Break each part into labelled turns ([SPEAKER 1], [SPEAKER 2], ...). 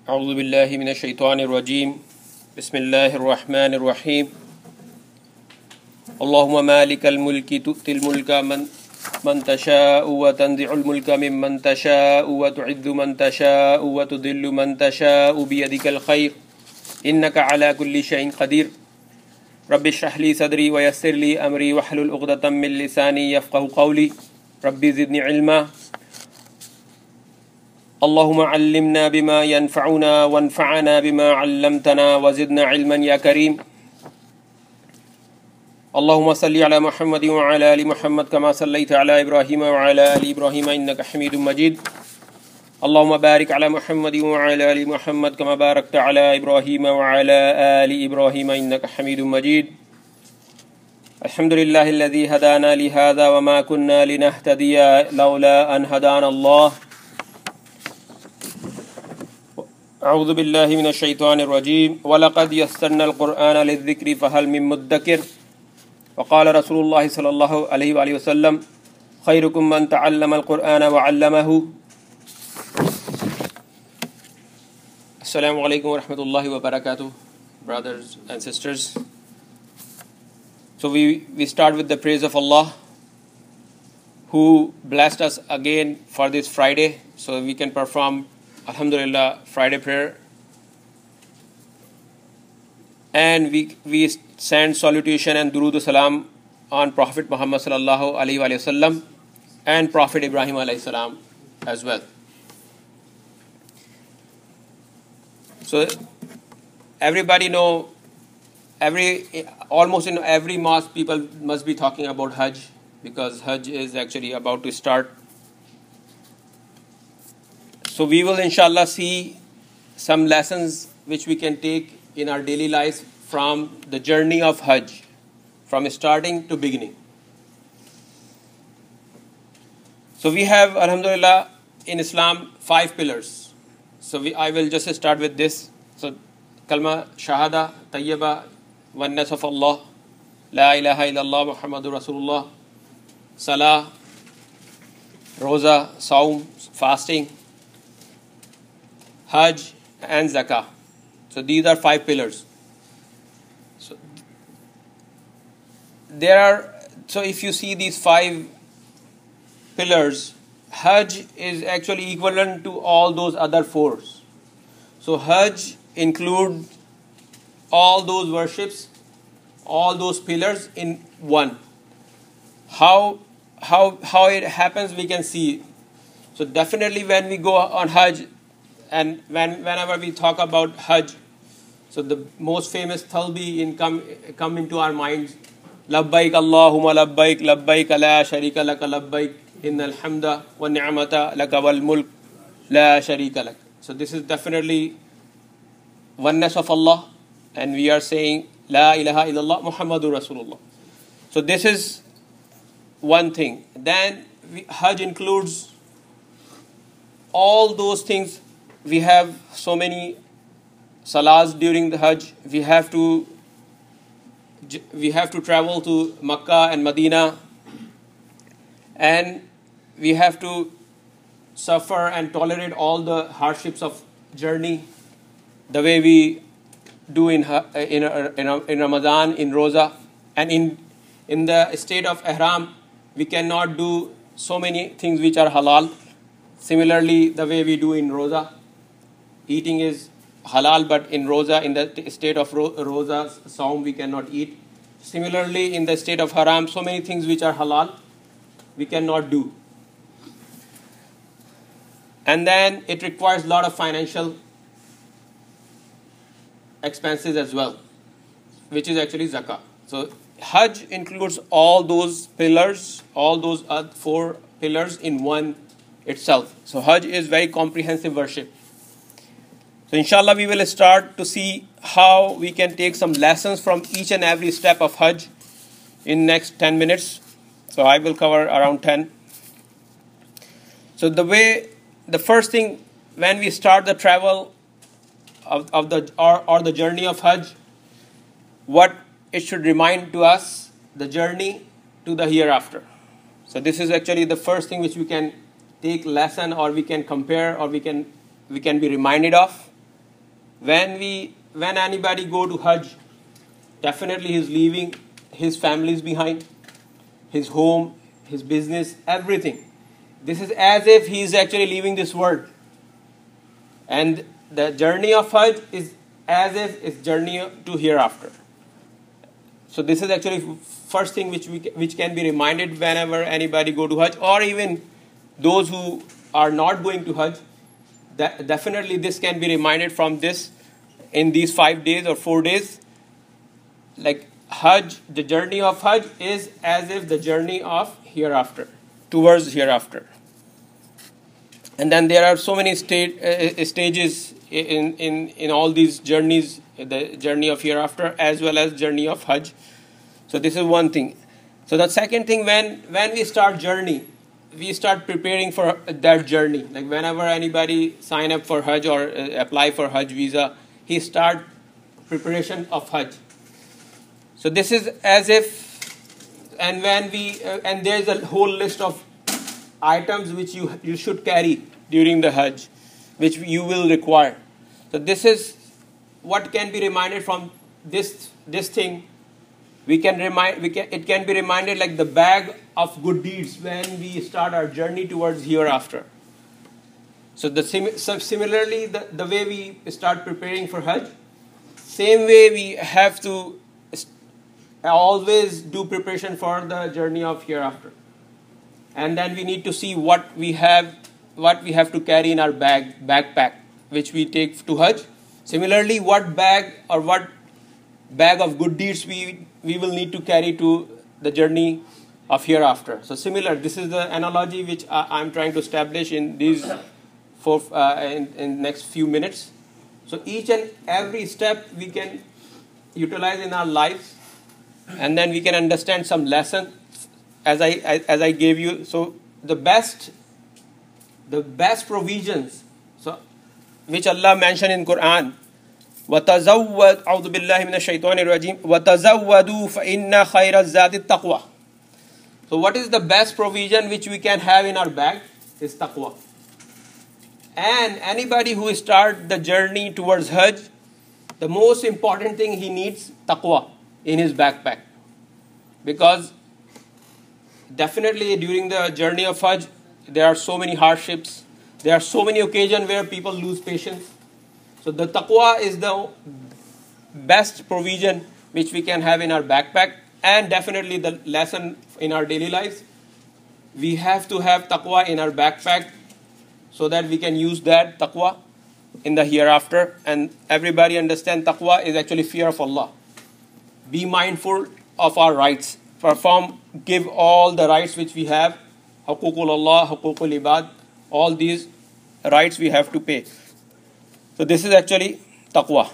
[SPEAKER 1] أعوذ بالله من الشيطان الرجيم بسم الله الرحمن الرحيم اللهم مالك الملك تؤتي الملك من تشاء وتنزع الملك ممن تشاء وتعز من تشاء وتذل من تشاء بيدك الخير إنك على كل شيء قدير رب اشرح لي صدري ويسر لي أمري واحلل عقدة من لساني يفقهوا قولي ربي زدني علما اللهم علمنا بما ينفعنا وانفعنا بما علمتنا وزدنا علما يا كريم اللهم صل على محمد وعلى آل محمد كما صليت على إبراهيم وعلى آل إبراهيم إنك حميد مجيد اللهم بارك على محمد وعلى آل محمد كما باركت على إبراهيم وعلى آل إبراهيم إنك حميد مجيد الحمد لله الذي هدانا لهذا وما كنا لنهتدي لولا أن هدانا الله أعوذ بالله من الشيطان الرجيم ولقد يسرنا القرآن للذكر فهل من مدكر وقال رسول الله صلى الله عليه وآله وسلم خيركم من تعلم القرآن وعلمه. Assalamu alaikum wa rahmatullahi wa barakatuh, brothers and sisters. So we start with the praise of Allah who blessed us again for this Friday so we can perform Alhamdulillah Friday prayer, and we send salutation and durood salam on Prophet Muhammad sallallahu alaihi wasallam and Prophet Ibrahim alayhi salam as well. So everybody know, almost in every mosque people must be talking about Hajj, because Hajj is actually about to start. So we will inshallah see some lessons which we can take in our daily lives from the journey of Hajj, from starting to beginning. So we have, alhamdulillah, in Islam 5 pillars. So I will just start with this. So kalma, shahada, tayyiba, oneness of Allah, la ilaha illallah Muhammadur Rasulullah, salah, roza, saum, fasting, Hajj and Zakah. So these are 5 pillars. So if you see these 5 pillars, Hajj is actually equivalent to all those other 4. So Hajj includes all those worships, all those pillars in one. How it happens we can see. So definitely when we go on Hajj, and whenever we talk about Hajj, so the most famous talbi come into our minds. Labbaik Allahumma labbaik, labbaik la sharika laka labbaik, innal hamda wa ni'mata laka wal mulk la sharika lak. So this is definitely oneness of Allah, and we are saying la ilaha illallah Muhammadur Rasulullah. So this is one thing. Then Hajj includes all those things. We have so many salahs during the Hajj. We have to travel to Makkah and Medina, and we have to suffer and tolerate all the hardships of journey, the way we do in Ramadan, in Roza, and in the state of Ihram, we cannot do so many things which are halal. Similarly, the way we do in Roza, eating is halal, but in Roza, in the state of Roza, Saum, we cannot eat. Similarly, in the state of Haram, so many things which are halal, we cannot do. And then it requires a lot of financial expenses as well, which is actually Zakah. So Hajj includes all those pillars, all those 4 pillars in one itself. So Hajj is very comprehensive worship. So inshallah we will start to see how we can take some lessons from each and every step of Hajj in next 10 minutes. So I will cover around 10. So the first thing, when we start the travel of the journey of Hajj, what it should remind to us, the journey to the hereafter. So this is actually the first thing which we can take lesson, or we can compare, or we can be reminded of. when anybody go to Hajj, definitely he's leaving his families behind, his home, his business, everything. This is as if he is actually leaving this world. And the journey of Hajj is as if it's journey to hereafter. So this is actually first thing which can be reminded whenever anybody go to Hajj, or even those who are not going to Hajj. Definitely this can be reminded from this in these 5 days or 4 days. Like Hajj, the journey of Hajj is as if the journey of hereafter, towards hereafter. And then there are so many stages in all these journeys, the journey of hereafter as well as journey of Hajj. So this is one thing. So the second thing, when we start journey, we start preparing for that journey. Like whenever anybody sign up for Hajj or apply for Hajj visa, he start preparation of Hajj. So this is as if, and when we and there is a whole list of items which you should carry during the Hajj, which you will require. So this is what can be reminded from this thing. It can be reminded like the bag of good deeds when we start our journey towards hereafter. So similarly, the way we start preparing for Hajj, same way we have to always do preparation for the journey of hereafter. And then we need to see what we have to carry in our backpack, which we take to Hajj. Similarly, what bag of good deeds we will need to carry to the journey of hereafter. So similar, this is the analogy which I'm trying to establish in these in next few minutes. So each and every step we can utilize in our lives, and then we can understand some lesson as I gave you. So the best provisions, so which Allah mentioned in Quran, وَتَزَوَّدْ أَعُوذُ بِاللَّهِ مِنَ الشَّيْطَانِ الرَّجِيمِ وَتَزَوَّدُوا فَإِنَّ خَيْرَ الزَّادِ التَّقْوَى. So what is the best provision which we can have in our bag is taqwa. And anybody who start the journey towards Hajj, the most important thing he needs taqwa in his backpack. Because definitely during the journey of Hajj, there are so many hardships. There are so many occasions where people lose patience. So the taqwa is the best provision which we can have in our backpack, and definitely the lesson in our daily lives. We have to have taqwa in our backpack so that we can use that taqwa in the hereafter. And everybody understand taqwa is actually fear of Allah. Be mindful of our rights. Give all the rights which we have. Huququl Allah, huququl ibad. All these rights we have to pay. So this is actually taqwa.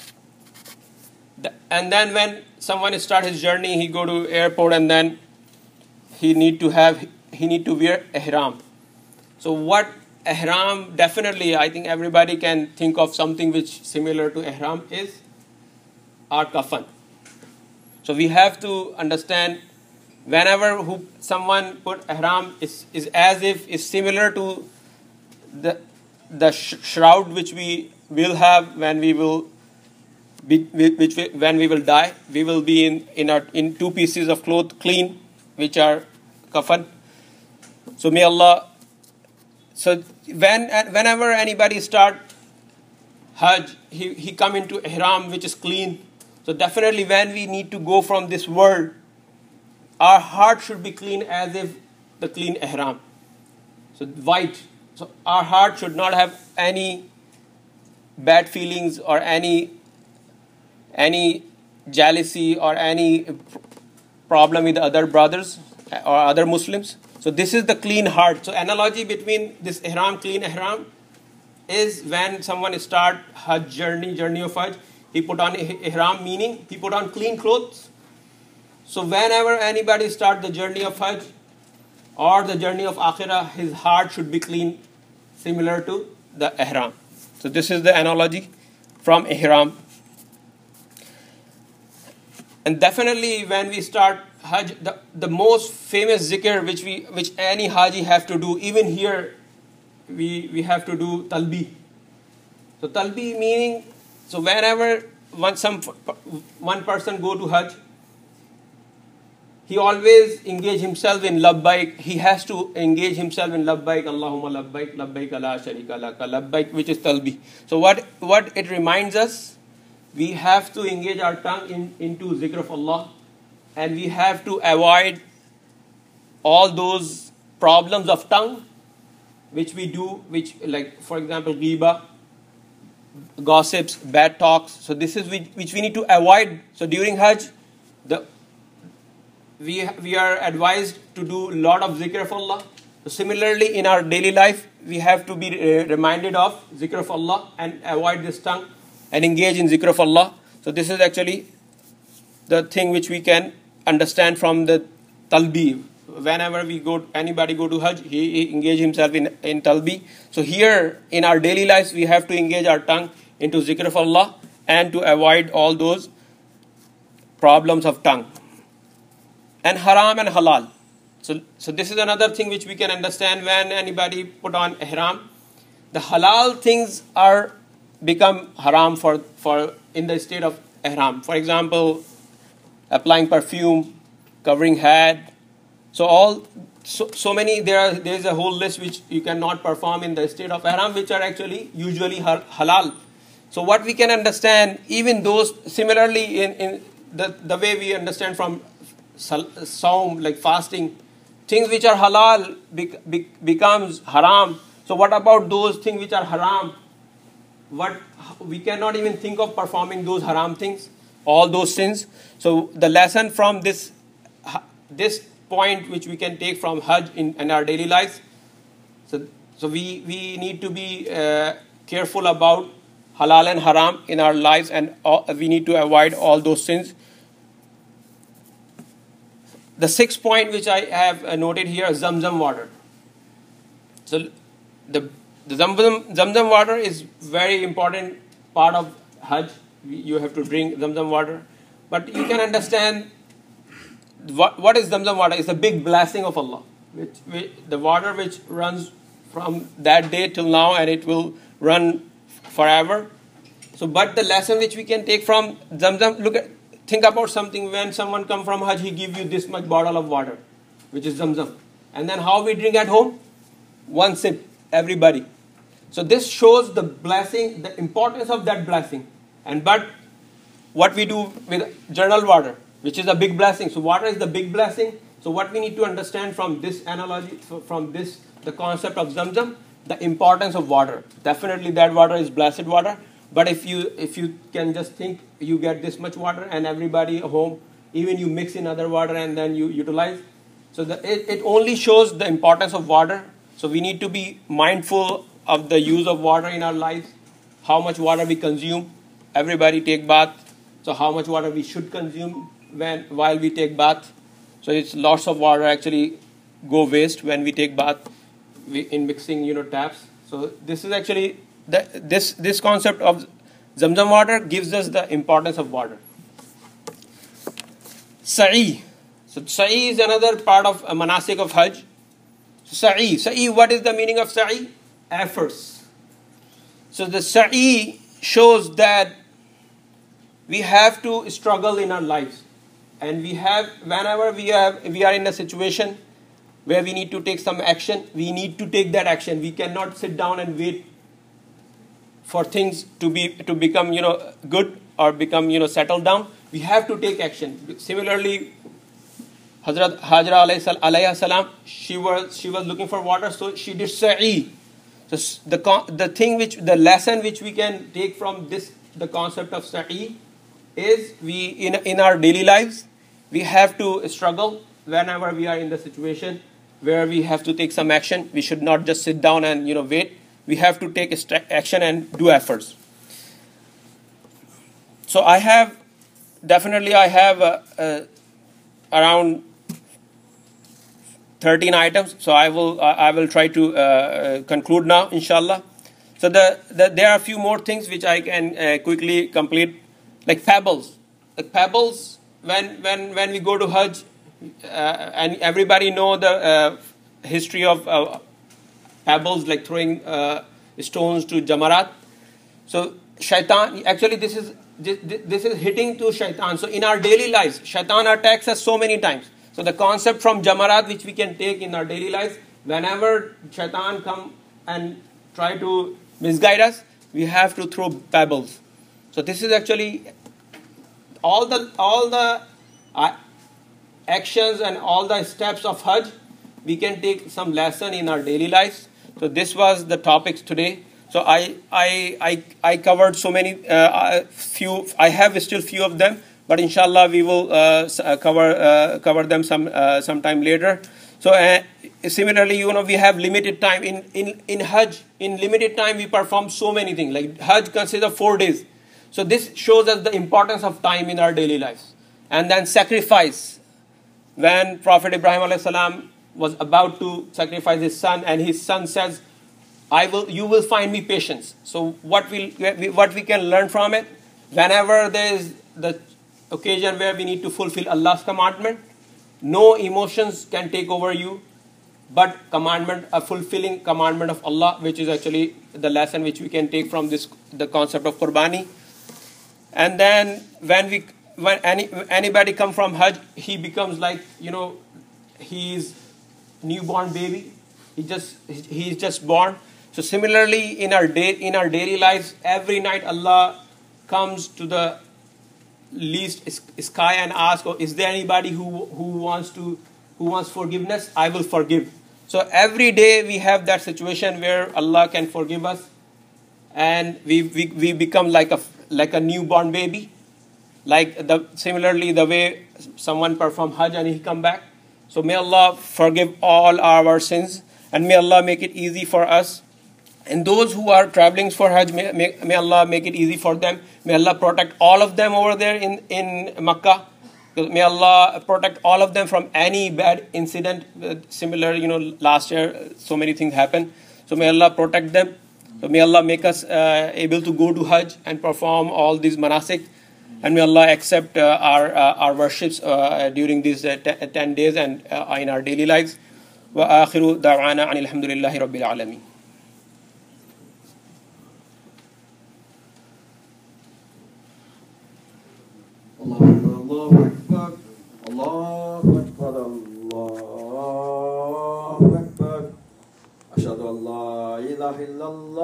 [SPEAKER 1] And then when someone start his journey, he go to airport, and then he need to wear ihram. So what ihram, definitely I think everybody can think of something which similar to ihram is our kafan. So we have to understand whenever someone put ihram is as if is similar to the shroud which we will have when we will when we will die. We will be in 2 pieces of cloth clean, which are kafan. So may Allah. So whenever anybody start Hajj, he come into ihram which is clean. So definitely when we need to go from this world, our heart should be clean as if the clean ihram. So white. So our heart should not have any bad feelings or any jealousy or any problem with other brothers or other Muslims. So this is the clean heart. So analogy between this ihram, clean ihram, is when someone start Hajj journey of Hajj, he put on ihram, meaning he put on clean clothes. So whenever anybody start the journey of Hajj or the journey of Akhirah, his heart should be clean, similar to the ihram. So this is the analogy from ihram. And definitely when we start Hajj, the most famous zikr which any Haji have to do, even here we have to do talbi. So talbi meaning, So whenever one person go to Hajj, he always engage himself in labbaik. He has to engage himself in labbaik, Allahumma labbaik, labbaik la sharika laka, labbaik, which is talbi. So what it reminds us, we have to engage our tongue into zikr of Allah, and we have to avoid all those problems of tongue which we do, which, like for example, ghiba, gossips, bad talks. So this is which we need to avoid. So during Hajj, we are advised to do a lot of zikr of Allah. So similarly, in our daily life, we have to be reminded of zikr of Allah and avoid this tongue and engage in zikr of Allah. So this is actually the thing which we can understand from the talbi. Whenever anybody go to Hajj, he engage himself in talbi. So here in our daily lives, we have to engage our tongue into zikr of Allah and to avoid all those problems of tongue. And haram and halal. So this is another thing which we can understand when anybody put on ihram. The halal things are become haram for in the state of ihram. For example, applying perfume, covering head. So many there is a whole list which you cannot perform in the state of ihram, which are actually usually halal. So what we can understand, even those similarly in the way we understand from Saum, like fasting, things which are halal becomes haram. So what about those things which are haram? What we cannot even think of performing those haram things, all those sins. So the lesson from this point which we can take from Hajj in our daily lives. So we need to be careful about halal and haram in our lives, and we need to avoid all those sins. The sixth point which I have noted here is Zamzam water. So the Zamzam water is very important part of Hajj. You have to drink Zamzam water. But you can understand what is Zamzam water? It's a big blessing of Allah. The water which runs from that day till now, and it will run forever. So, but the lesson which we can take from Zamzam, think about something. When someone come from Hajj, he give you this much bottle of water, which is Zamzam. And then how we drink at home? One sip, everybody. So this shows the blessing, the importance of that blessing. But what we do with journal water, which is a big blessing. So water is the big blessing. So what we need to understand from this analogy, from this, the concept of Zamzam, the importance of water. Definitely that water is blessed water. But if you can just think, you get this much water, and everybody at home, even you mix in other water and then you utilize. So it only shows the importance of water. So we need to be mindful of the use of water in our lives, how much water we consume. Everybody take bath. So how much water we should consume while we take bath. So it's lots of water actually go waste when we take bath in mixing taps. So this is actually this concept of Zamzam water gives us the importance of water. Sa'i. So Sa'i is another part of a manasik of Hajj. So Sa'i, what is the meaning of Sa'i? Efforts. So the Sa'i shows that we have to struggle in our lives, and whenever we are in a situation where we need to take some action, we need to take that action. We cannot sit down and wait for things to become good or become settled down. We have to take action. Similarly, Hazrat Hajra alayhi salam, she was looking for water, so she did Sa'i. So the lesson which we can take from this, the concept of Sa'i, is we in our daily lives we have to struggle whenever we are in the situation where we have to take some action. We should not just sit down and wait. We have to take action and do efforts. So I have around 13 items. So I will try to conclude now, inshallah. So there are a few more things which I can quickly complete, like pebbles. Like pebbles, when we go to Hajj, and everybody know the history of pebbles, like throwing stones to Jamarat. So shaitan, actually this is hitting to shaitan. So in our daily lives, shaitan attacks us so many times. So the concept from jamarat which we can take in our daily lives, whenever shaitan come and try to misguide us, we have to throw pebbles. So this is actually all the actions and all the steps of Hajj. We can take some lesson in our daily lives. So this was the topics today. So I covered so many few. I have still few of them, but inshallah we will cover them sometime later. So similarly, we have limited time in Hajj. In limited time, we perform so many things. Like Hajj consists of 4 days. So this shows us the importance of time in our daily lives. And then sacrifice. When Prophet Ibrahim alayhi salam was about to sacrifice his son, and his son says, you will find me patience. So what we can learn from it, whenever there is the occasion where we need to fulfill Allah's commandment, no emotions can take over you, but a fulfilling commandment of Allah, which is actually the lesson which we can take from the concept of Qurbani. And then when anybody come from Hajj, he becomes like, he's newborn baby. He's just born. So similarly, in our daily lives, every night Allah comes to the least sky and asks, is there anybody who wants forgiveness? I will forgive. So every day we have that situation where Allah can forgive us, and we become like a newborn baby. Similarly, the way someone perform Hajj and he come back. So may Allah forgive all our sins, and may Allah make it easy for us. And those who are traveling for Hajj, may Allah make it easy for them. May Allah protect all of them over there in Makkah. May Allah protect all of them from any bad incident. Similar, last year so many things happened. So may Allah protect them. So may Allah make us able to go to Hajj and perform all these manasik. And may Allah accept our worships during these 10 days and in our daily lives. Wa akhiru da'wana anil hamdulillahi rabbil alamin.
[SPEAKER 2] Allahu Akbar, Allahu Akbar, Allahu Akbar. Ashhadu an la ilaha illallah.